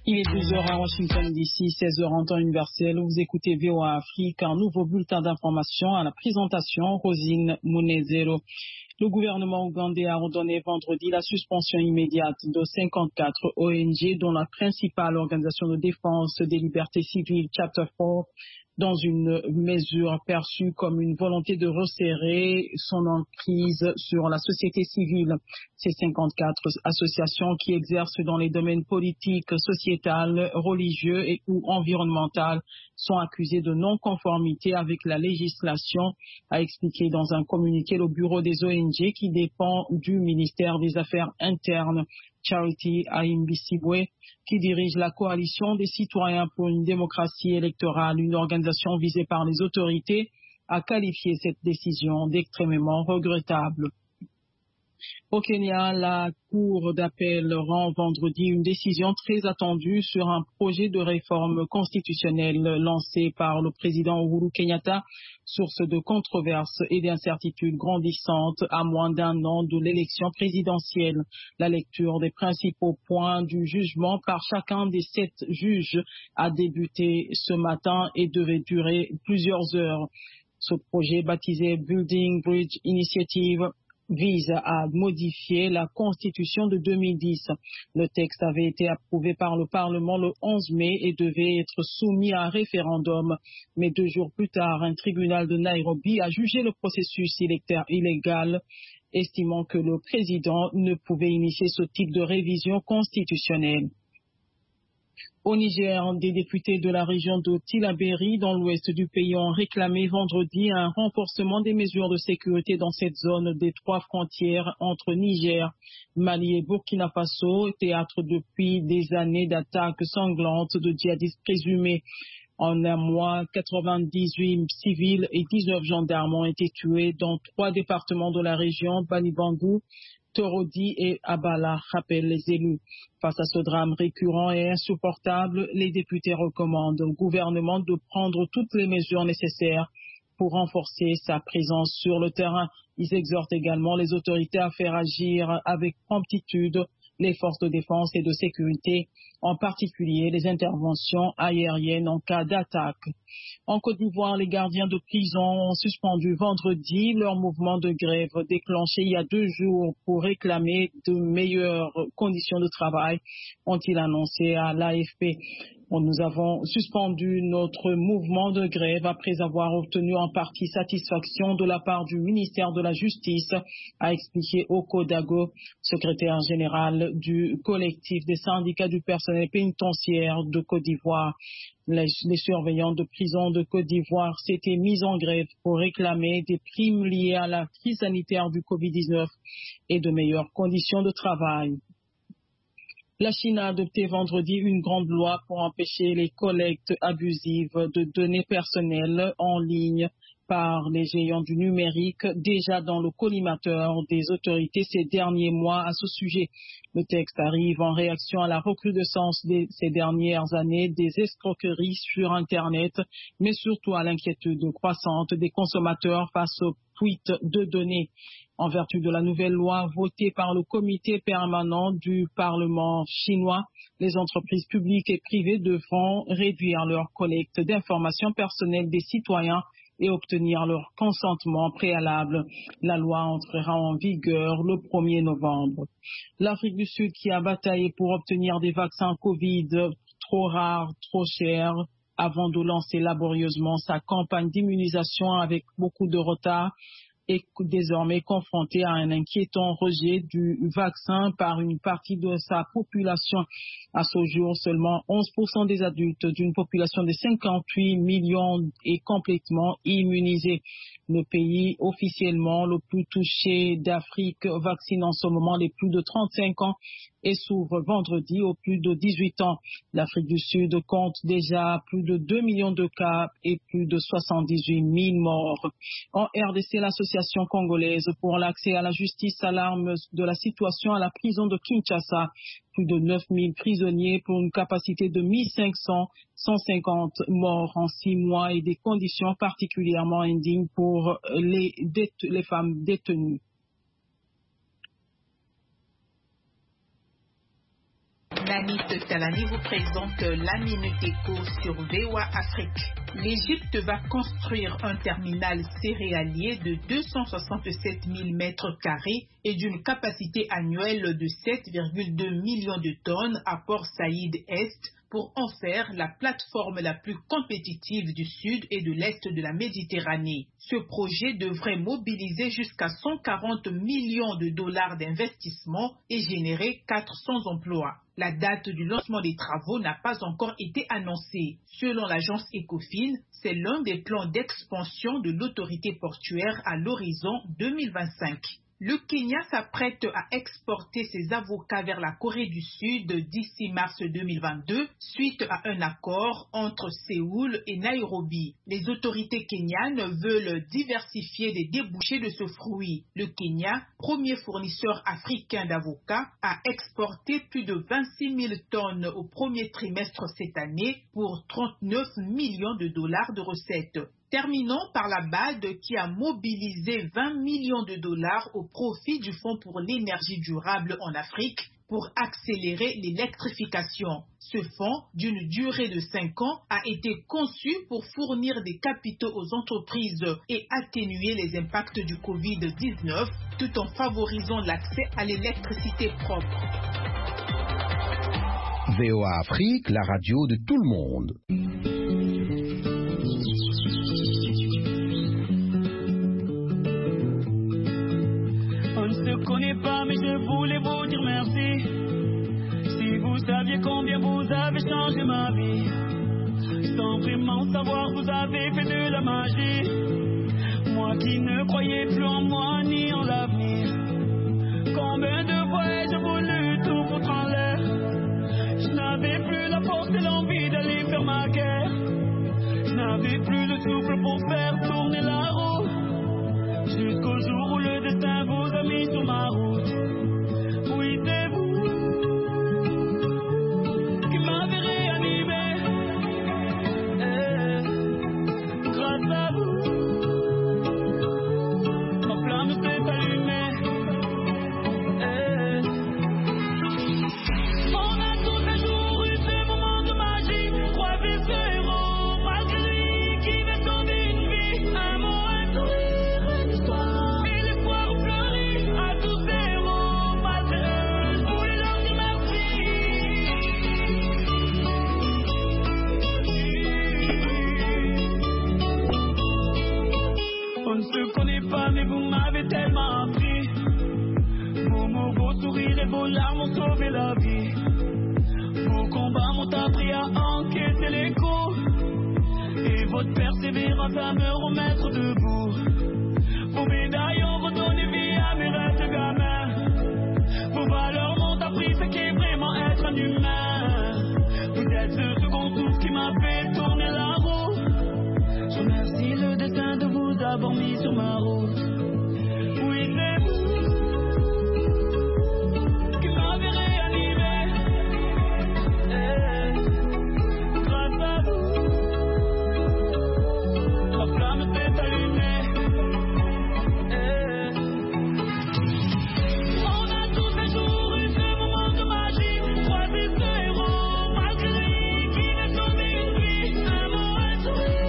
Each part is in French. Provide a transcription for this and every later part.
Il est 12h à Washington DC, 16h en temps universel. Vous écoutez VOA Afrique, un nouveau bulletin d'information à la présentation, Rosine Munezero. Le gouvernement ougandais a ordonné vendredi la suspension immédiate de 54 ONG, dont la principale organisation de défense des libertés civiles, Chapter 4, dans une mesure perçue comme une volonté de resserrer son emprise sur la société civile. Ces 54 associations qui exercent dans les domaines politiques, sociétal, religieux et ou environnemental sont accusées de non-conformité avec la législation, a expliqué dans un communiqué le bureau des ONG qui dépend du ministère des Affaires internes. Charity Ayimbisibwe, qui dirige la coalition des citoyens pour une démocratie électorale, une organisation visée par les autorités, a qualifié cette décision d'extrêmement regrettable. Au Kenya, la Cour d'appel rend vendredi une décision très attendue sur un projet de réforme constitutionnelle lancé par le président Uhuru Kenyatta, source de controverses et d'incertitudes grandissantes à moins d'un an de l'élection présidentielle. La lecture des principaux points du jugement par chacun des 7 juges a débuté ce matin et devait durer plusieurs heures. Ce projet, baptisé Building Bridge Initiative, vise à modifier la Constitution de 2010. Le texte avait été approuvé par le Parlement le 11 mai et devait être soumis à un référendum. Mais 2 jours plus tard, un tribunal de Nairobi a jugé le processus électoral illégal, estimant que le président ne pouvait initier ce type de révision constitutionnelle. Au Niger, des députés de la région de Tillabéri, dans l'ouest du pays, ont réclamé vendredi un renforcement des mesures de sécurité dans cette zone des 3 frontières entre Niger, Mali et Burkina Faso, théâtre depuis des années d'attaques sanglantes de djihadistes présumés. En un mois, 98 civils et 19 gendarmes ont été tués dans 3 départements de la région, Banibangou, Torodi et Abala, rappellent les élus. Face à ce drame récurrent et insupportable, les députés recommandent au gouvernement de prendre toutes les mesures nécessaires pour renforcer sa présence sur le terrain. Ils exhortent également les autorités à faire agir avec promptitude les forces de défense et de sécurité, en particulier les interventions aériennes en cas d'attaque. En Côte d'Ivoire, les gardiens de prison ont suspendu vendredi leur mouvement de grève déclenché il y a 2 jours pour réclamer de meilleures conditions de travail, ont-ils annoncé à l'AFP. Nous avons suspendu notre mouvement de grève après avoir obtenu en partie satisfaction de la part du ministère de la Justice, a expliqué Oko Dago, secrétaire général du collectif des syndicats du personnel pénitentiaire de Côte d'Ivoire. Les surveillants de prison de Côte d'Ivoire s'étaient mis en grève pour réclamer des primes liées à la crise sanitaire du Covid-19 et de meilleures conditions de travail. La Chine a adopté vendredi une grande loi pour empêcher les collectes abusives de données personnelles en ligne par les géants du numérique, déjà dans le collimateur des autorités ces derniers mois à ce sujet. Le texte arrive en réaction à la recrudescence ces dernières années des escroqueries sur Internet, mais surtout à l'inquiétude croissante des consommateurs face aux fuites de données. En vertu de la nouvelle loi votée par le comité permanent du Parlement chinois, les entreprises publiques et privées devront réduire leur collecte d'informations personnelles des citoyens et obtenir leur consentement préalable. La loi entrera en vigueur le 1er novembre. L'Afrique du Sud, qui a bataillé pour obtenir des vaccins Covid trop rares, trop chers, avant de lancer laborieusement sa campagne d'immunisation avec beaucoup de retard, est désormais confronté à un inquiétant rejet du vaccin par une partie de sa population. À ce jour, seulement 11% des adultes d'une population de 58 millions est complètement immunisé. Le pays officiellement le plus touché d'Afrique vaccine en ce moment les plus de 35 ans et s'ouvre vendredi aux plus de 18 ans. L'Afrique du Sud compte déjà plus de 2 millions de cas et plus de 78 000 morts. En RDC, l'association congolaise pour l'accès à la justice alarme de la situation à la prison de Kinshasa. Plus de 9 000 prisonniers pour une capacité de 1 500, 150 morts en 6 mois et des conditions particulièrement indignes pour les femmes détenues. Nanit Talani vous présente la Minute Éco sur VOA Afrique. L'Égypte va construire un terminal céréalier de 267 000 mètres carrés et d'une capacité annuelle de 7,2 millions de tonnes à Port Saïd Est pour en faire la plateforme la plus compétitive du sud et de l'est de la Méditerranée. Ce projet devrait mobiliser jusqu'à 140 millions de dollars d'investissement et générer 400 emplois. La date du lancement des travaux n'a pas encore été annoncée. Selon l'agence Ecofin, c'est l'un des plans d'expansion de l'autorité portuaire à l'horizon 2025. Le Kenya s'apprête à exporter ses avocats vers la Corée du Sud d'ici mars 2022 suite à un accord entre Séoul et Nairobi. Les autorités kenyanes veulent diversifier les débouchés de ce fruit. Le Kenya, premier fournisseur africain d'avocats, a exporté plus de 26 000 tonnes au premier trimestre cette année pour 39 millions de dollars de recettes. Terminons par la BAD qui a mobilisé 20 millions de dollars au profit du Fonds pour l'énergie durable en Afrique pour accélérer l'électrification. Ce fonds, d'une durée de 5 ans, a été conçu pour fournir des capitaux aux entreprises et atténuer les impacts du Covid-19 tout en favorisant l'accès à l'électricité propre. VOA Afrique, la radio de tout le monde. Je connais pas mais je voulais vous dire merci. Si vous saviez combien vous avez changé ma vie, sans vraiment savoir vous avez fait de la magie. Moi qui ne croyais plus en moi ni en l'avenir, combien de fois ai-je voulu tout foutre en l'air. Je n'avais plus la force et l'envie d'aller faire ma guerre. Je n'avais plus le souffle pour faire tourner la roue. Jusqu'au jour où le destin vous a mis sur ma route. Oui, c'est vous qui m'avez réanimé. Grâce à vous, ma flamme s'est allumée. On a tous un jour eu ces moments de magie. Croisé ce héros, malgré lui qui va sauver une vie. Un mot, un sourire. Mais vous m'avez tellement appris. Vos mots, vos sourires et vos larmes ont sauvé la vie. Vos combats m'ont appris à encaisser les coups. Et votre persévérance à me remettre debout. Vos médailles ont redonné vie à mes rêves de gamin. Vos valeurs m'ont appris ce qu'est vraiment être un humain. Vous êtes ce second souffle qui m'a fait tourner la roue. Je remercie le destin de vous avoir mis sur ma route. Oui, c'est vous qui m'avez réanimé. Grâce à vous, ma flamme s'est allumée. On a tous un jour eu ce moment de magie. Croisé ce héros, malgré lui qui m'a sauvé une vie. Un mot, un sourire.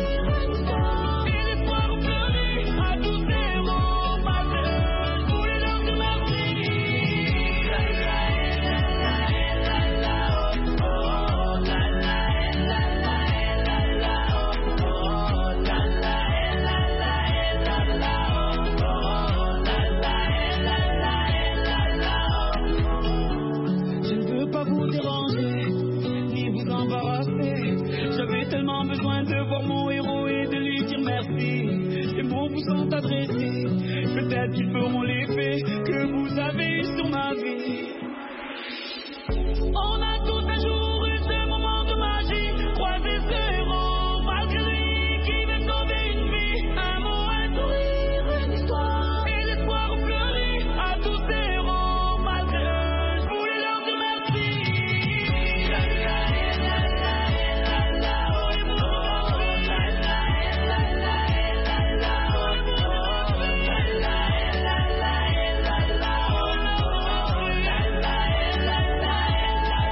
J'avais tellement besoin de voir mon héros et de lui dire merci. Les mots vous sont adressés, peut-être qu'ils feront l'effet que vous avez eu sur ma vie.